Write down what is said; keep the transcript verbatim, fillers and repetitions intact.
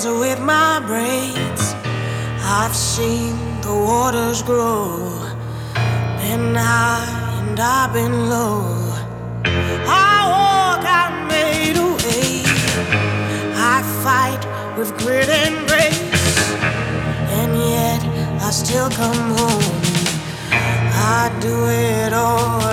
tears with my braids. I've seen the waters grow, been high and I've been low. I walk, I made a way. I fight with grit and grace, and yet I still come home. I do it all